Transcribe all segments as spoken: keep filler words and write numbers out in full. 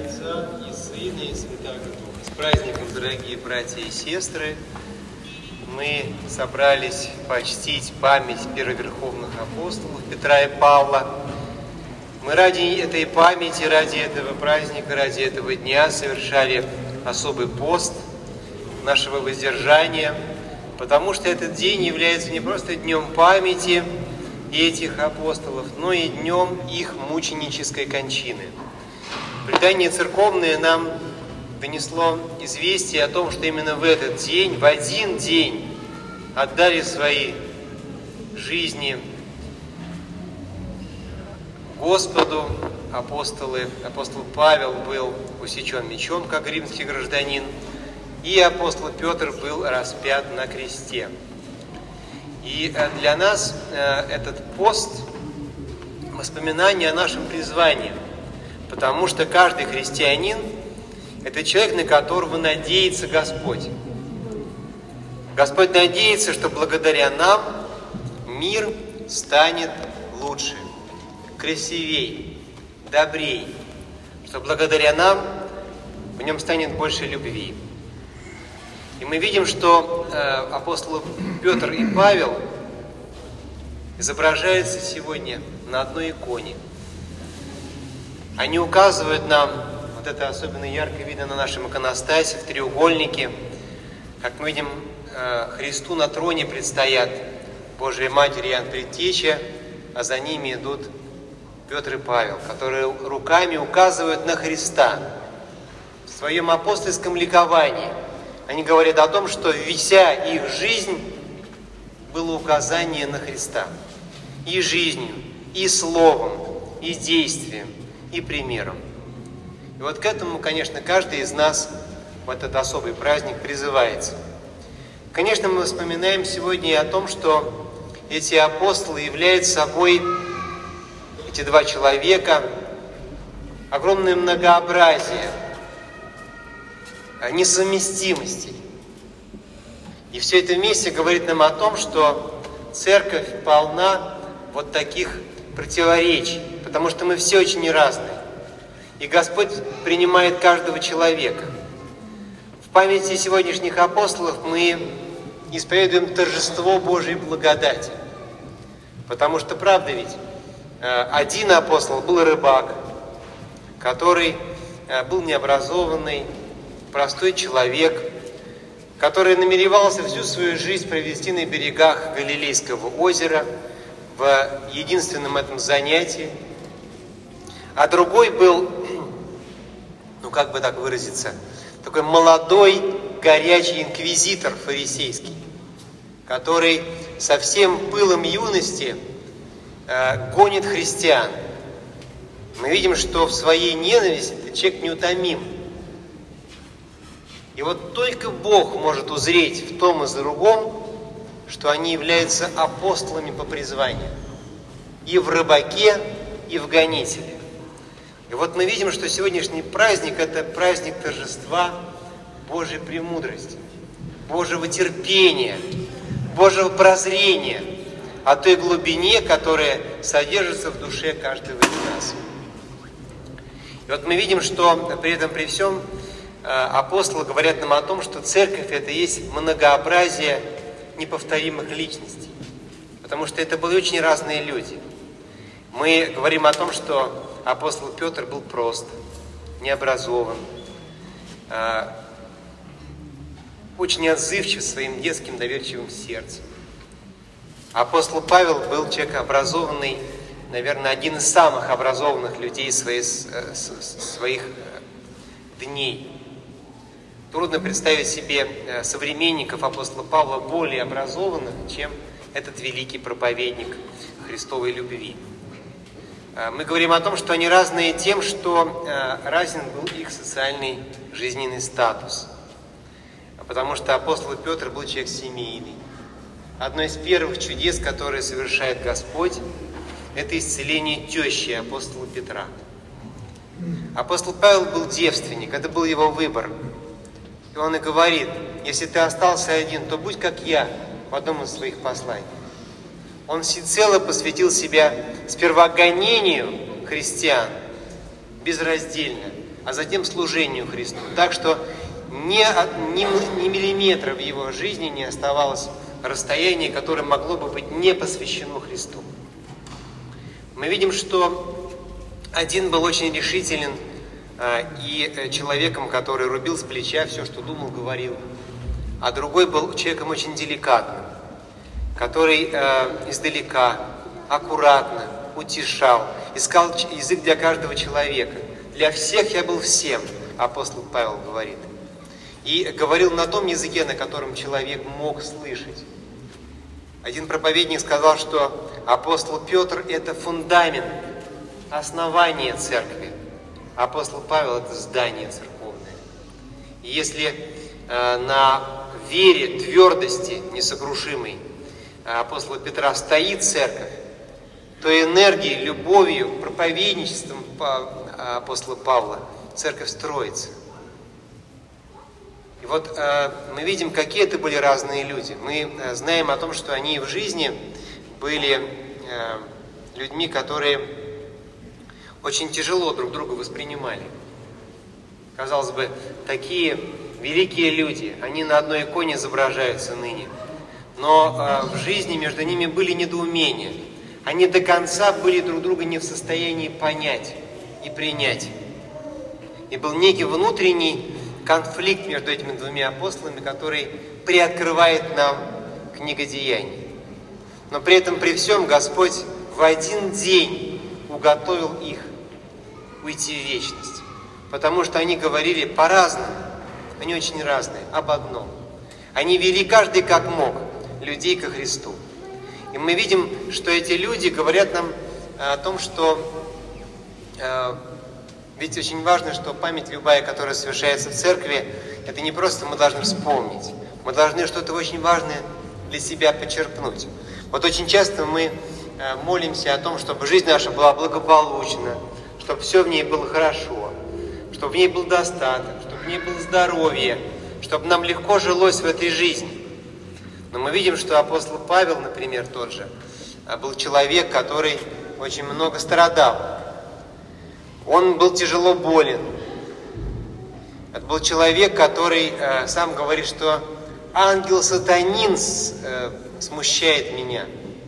Отца и Сына и Святаго Духа. С праздником, дорогие братья и сестры! Мы собрались почтить память первоверховных апостолов Петра и Павла. Мы ради этой памяти, ради этого праздника, ради этого дня совершали особый пост нашего воздержания, потому что этот день является не просто днем памяти этих апостолов, но и днем их мученической кончины. Предание церковное нам донесло известие о том, что именно в этот день, в один день, отдали свои жизни Господу апостолы. Апостол Павел был усечен мечом, как римский гражданин, и апостол Петр был распят на кресте. И для нас этот пост – воспоминание о нашем призвании, потому что каждый христианин – это человек, на которого надеется Господь. Господь надеется, что благодаря нам мир станет лучше, красивей, добрей, что благодаря нам в нем станет больше любви. И мы видим, что э, апостолы Петр и Павел изображаются сегодня на одной иконе. Они указывают нам, вот это особенно ярко видно на нашем иконостасе, в треугольнике, как мы видим, э, Христу на троне предстоят Божия Матерь и Иоанн Предтеча, а за ними идут Петр и Павел, которые руками указывают на Христа в своем апостольском ликовании. Они говорят о том, что вся их жизнь было указание на Христа. И жизнью, и словом, и действием, и примером. И вот к этому, конечно, каждый из нас в этот особый праздник призывается. Конечно, мы вспоминаем сегодня и о том, что эти апостолы являются собой, эти два человека, огромное многообразие несовместимостей. И все это вместе говорит нам о том, что церковь полна вот таких противоречий, потому что мы все очень разные. И Господь принимает каждого человека. В памяти сегодняшних апостолов мы исповедуем торжество Божьей благодати. Потому что, правда ведь, один апостол был рыбак, который был необразованный, простой человек, который намеревался всю свою жизнь провести на берегах Галилейского озера в единственном этом занятии. А другой был, ну как бы так выразиться, такой молодой, горячий инквизитор фарисейский, который со всем пылом юности э, гонит христиан. Мы видим, что в своей ненависти этот человек неутомим. И вот только Бог может узреть в том и за другом, что они являются апостолами по призванию. И в рыбаке, и в гонителе. И вот мы видим, что сегодняшний праздник – это праздник торжества Божьей премудрости, Божьего терпения, Божьего прозрения о той глубине, которая содержится в душе каждого из нас. И вот мы видим, что при этом, при всем, апостолы говорят нам о том, что церковь – это есть многообразие неповторимых личностей. Потому что это были очень разные люди. Мы говорим о том, что апостол Петр был прост, необразован, очень отзывчив своим детским доверчивым сердцем. Апостол Павел был человек образованный, наверное, один из самых образованных людей своих, своих дней. Трудно представить себе современников апостола Павла более образованных, чем этот великий проповедник Христовой любви. Мы говорим о том, что они разные тем, что разен был их социальный жизненный статус. Потому что апостол Петр был человек семейный. Одно из первых чудес, которые совершает Господь, это исцеление тещи апостола Петра. Апостол Павел был девственник, это был его выбор. И он и говорит: если ты остался один, то будь как я в одном из своих посланий. Он всецело посвятил себя сперва гонению христиан, безраздельно, а затем служению Христу. Так что ни, ни, ни миллиметра в его жизни не оставалось расстояния, которое могло бы быть не посвящено Христу. Мы видим, что один был очень решителен э, и человеком, который рубил с плеча все, что думал, говорил, а другой был человеком очень деликатным, который э, издалека, аккуратно утешал, искал язык для каждого человека. Для всех я был всем, апостол Павел говорит. И говорил на том языке, на котором человек мог слышать. Один проповедник сказал, что апостол Петр – это фундамент, основание церкви. Апостол Павел – это здание церковное. И если э, на вере, твердости несокрушимой апостола Петра стоит церковь, то энергией, любовью, проповедничеством апостола Павла церковь строится. И вот э, мы видим, какие это были разные люди. Мы э, знаем о том, что они в жизни были э, людьми, которые очень тяжело друг друга воспринимали. Казалось бы, такие великие люди, они на одной иконе изображаются ныне. Но э, в жизни между ними были недоумения. Они до конца были друг друга не в состоянии понять и принять. И был некий внутренний конфликт между этими двумя апостолами, который приоткрывает нам книга Деяний. Но при этом, при всем, Господь в один день уготовил их уйти в вечность. Потому что они говорили по-разному, они очень разные, об одном. Они вели каждый как мог людей ко Христу. И мы видим, что эти люди говорят нам о том, что э, ведь очень важно, что память любая, которая совершается в церкви, это не просто мы должны вспомнить, мы должны что-то очень важное для себя подчеркнуть. Вот очень часто мы э, молимся о том, чтобы жизнь наша была благополучна, чтобы все в ней было хорошо, чтобы в ней был достаток, чтобы в ней было здоровье, чтобы нам легко жилось в этой жизни. Но мы видим, что апостол Павел, например, тот же, был человек, который очень много страдал. Он был тяжело болен. Это был человек, который э, сам говорит, что ангел-сатанин э, смущает меня.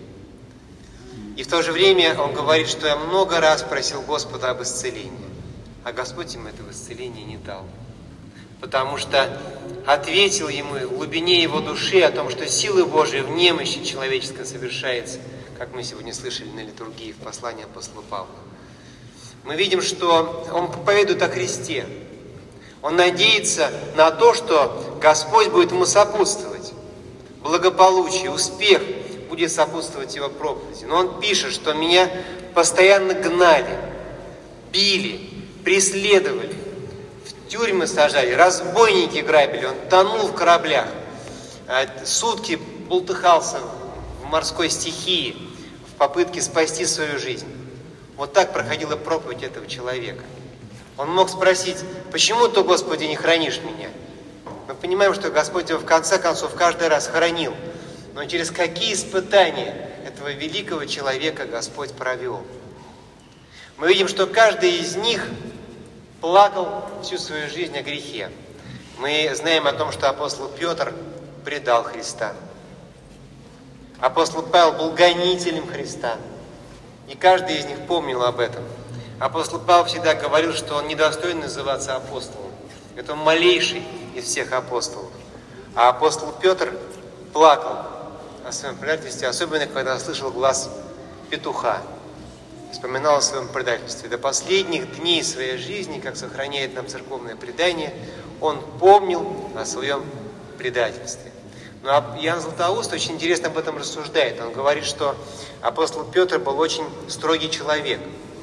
И в то же время он говорит, что я много раз просил Господа об исцелении, а Господь ему этого исцеления не дал. Потому что ответил ему в глубине его души о том, что силы Божии в немощи человеческой совершается, как мы сегодня слышали на литургии в послании апостола Павла. Мы видим, что он проповедует о Христе. Он надеется на то, что Господь будет ему сопутствовать. Благополучие, успех будет сопутствовать его проповеди. Но он пишет, что меня постоянно гнали, били, преследовали, в тюрьмы сажали, разбойники грабили, он тонул в кораблях, сутки бултыхался в морской стихии в попытке спасти свою жизнь. Вот так проходила проповедь этого человека. Он мог спросить, почему ты, Господи, не хранишь меня? Мы понимаем, что Господь его в конце концов каждый раз хранил. Но через какие испытания этого великого человека Господь провел? Мы видим, что каждый из них плакал всю свою жизнь о грехе. Мы знаем о том, что апостол Петр предал Христа. Апостол Павел был гонителем Христа. И каждый из них помнил об этом. Апостол Павел всегда говорил, что он недостоин называться апостолом. Это он малейший из всех апостолов. А апостол Петр плакал о своем предательстве, особенно когда слышал глаз петуха. Вспоминал о своем предательстве. До последних дней своей жизни, как сохраняет нам церковное предание, он помнил о своем предательстве. Но Иоанн Златоуст очень интересно об этом рассуждает. Он говорит, что апостол Петр был очень строгий человек.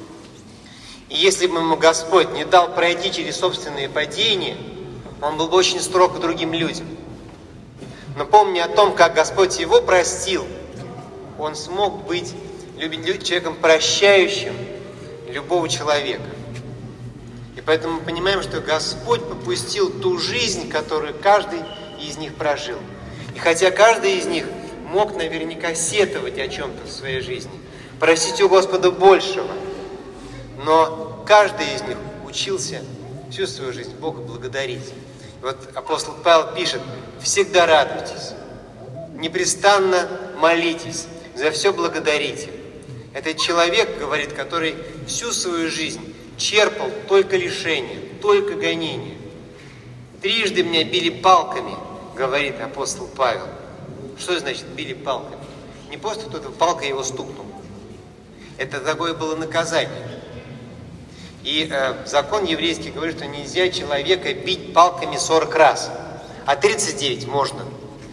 И если бы ему Господь не дал пройти через собственные падения, он был бы очень строг к другим людям. Но помня о том, как Господь его простил, он смог быть человеком прощающим любого человека. И поэтому мы понимаем, что Господь попустил ту жизнь, которую каждый из них прожил. И хотя каждый из них мог наверняка сетовать о чем-то в своей жизни, просить у Господа большего, но каждый из них учился всю свою жизнь Бога благодарить. И вот апостол Павел пишет: всегда радуйтесь, непрестанно молитесь, за все благодарите. Это человек, говорит, который всю свою жизнь черпал только лишения, только гонения. Трижды меня били палками, говорит апостол Павел. Что значит били палками? Не просто кто-то палкой его стукнул. Это такое было наказание. И э, закон еврейский говорит, что нельзя человека бить палками сорок раз, а тридцать девять можно.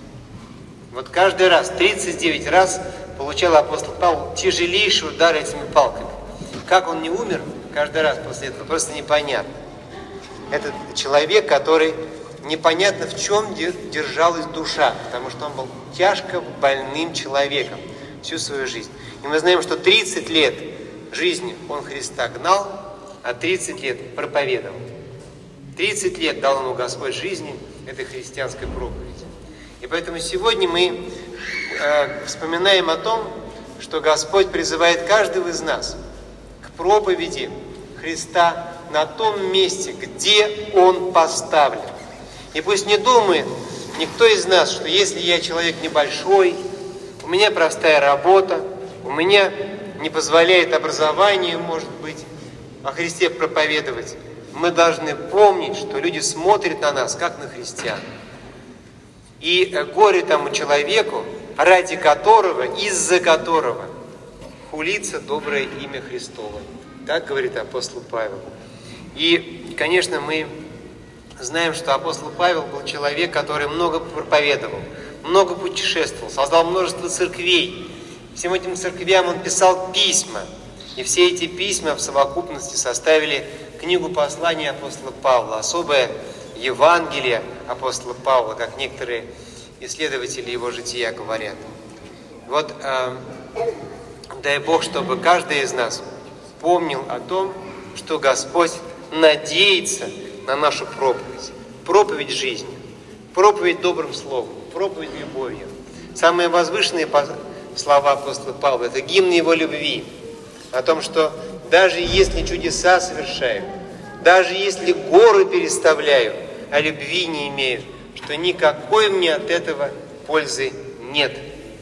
Вот каждый раз, тридцать девять раз получал апостол Павел тяжелейший удар этими палками. Как он не умер каждый раз после этого, просто непонятно. Это человек, который непонятно в чем держалась душа, потому что он был тяжко больным человеком всю свою жизнь. И мы знаем, что тридцать лет жизни он Христа гнал, а тридцать лет проповедовал. тридцать лет дал ему Господь жизни этой христианской проповеди. И поэтому сегодня мы э, вспоминаем о том, что Господь призывает каждого из нас к проповеди Христа на том месте, где Он поставлен. И пусть не думает никто из нас, что если я человек небольшой, у меня простая работа, у меня не позволяет образование, может быть, о Христе проповедовать. Мы должны помнить, что люди смотрят на нас, как на христиан. И горе тому человеку, ради которого, из-за которого хулится доброе имя Христово. Так говорит апостол Павел. И, конечно, мы знаем, что апостол Павел был человек, который много проповедовал, много путешествовал, создал множество церквей. Всем этим церквям он писал письма. И все эти письма в совокупности составили книгу послания апостола Павла, особое Евангелие апостола Павла, как некоторые исследователи его жития говорят. Вот э, дай Бог, чтобы каждый из нас помнил о том, что Господь надеется на нашу проповедь. Проповедь жизни, проповедь добрым словом, проповедь любовью. Самые возвышенные слова апостола Павла – это гимн его любви. О том, что даже если чудеса совершаю, даже если горы переставляю, а любви не имею, что никакой мне от этого пользы нет.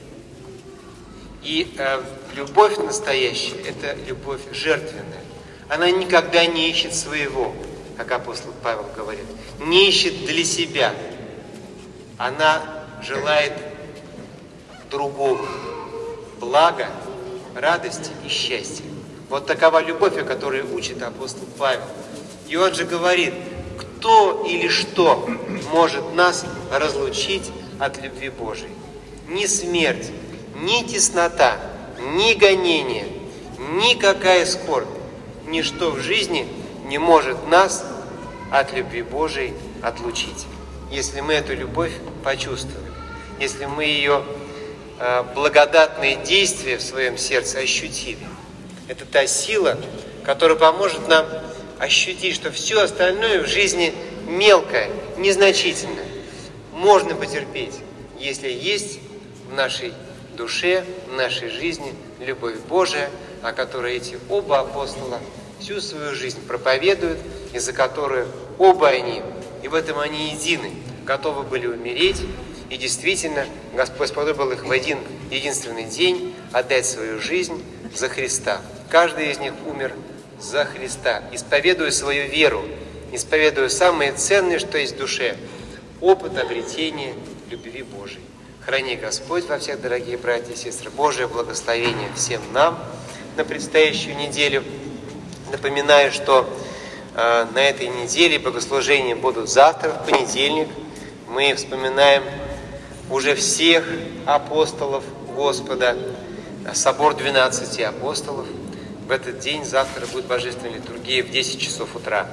И э, любовь настоящая – это любовь жертвенная. Она никогда не ищет своего, как апостол Павел говорит, не ищет для себя. Она желает другого блага, радости и счастья. Вот такова любовь, о которой учит апостол Павел. И он же говорит, кто или что может нас разлучить от любви Божией? Ни смерть, ни теснота, ни гонение, никакая скорбь, ничто в жизни не может нас от любви Божией отлучить. Если мы эту любовь почувствуем, если мы ее э, благодатные действия в своем сердце ощутили, это та сила, которая поможет нам ощутить, что все остальное в жизни мелкое, незначительное. Можно потерпеть, если есть в нашей душе, в нашей жизни любовь Божия, о которой эти оба апостола всю свою жизнь проповедуют, и за которую оба они, и в этом они едины, готовы были умереть. И действительно, Господь сподобил их в один единственный день отдать свою жизнь за Христа. Каждый из них умер за Христа, исповедуя свою веру, исповедуя самое ценное, что есть в душе – опыт обретения любви Божией. Храни Господь во всех, дорогие братья и сестры, Божие благословение всем нам на предстоящую неделю. Напоминаю, что э, на этой неделе богослужения будут завтра, в понедельник. Мы вспоминаем уже всех апостолов Господа, собор двенадцати апостолов. В этот день, завтра, будет божественная литургия в десять часов утра.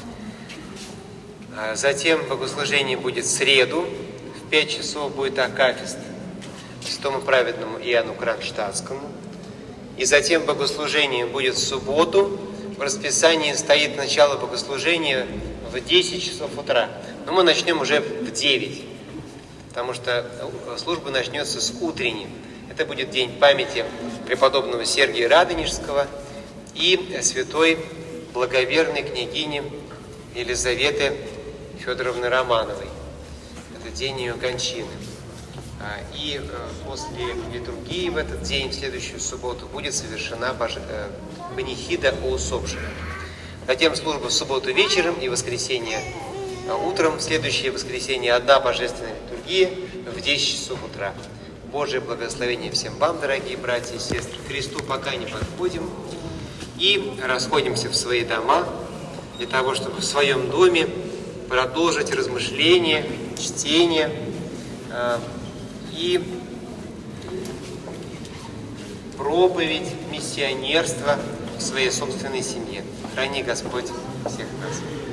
Затем богослужение будет в среду, в пять часов будет акафист святому праведному Иоанну Кронштадтскому. И затем богослужение будет в субботу. В расписании стоит начало богослужения в десять часов утра. Но мы начнем уже в девять, потому что служба начнется с утренней. Это будет день памяти преподобного Сергия Радонежского и святой благоверной княгини Елизаветы Федоровны Романовой. Это день ее кончины. И после литургии в этот день, в следующую субботу, будет совершена панихида о усопших. Затем служба в субботу вечером и воскресенье утром. В следующее воскресенье одна божественная литургия в десять часов утра. Божие благословение всем вам, дорогие братья и сестры. К Христу пока не подходим и расходимся в свои дома для того, чтобы в своем доме продолжить размышления, чтение э, и проповедь миссионерства в своей собственной семье. Храни Господь всех нас.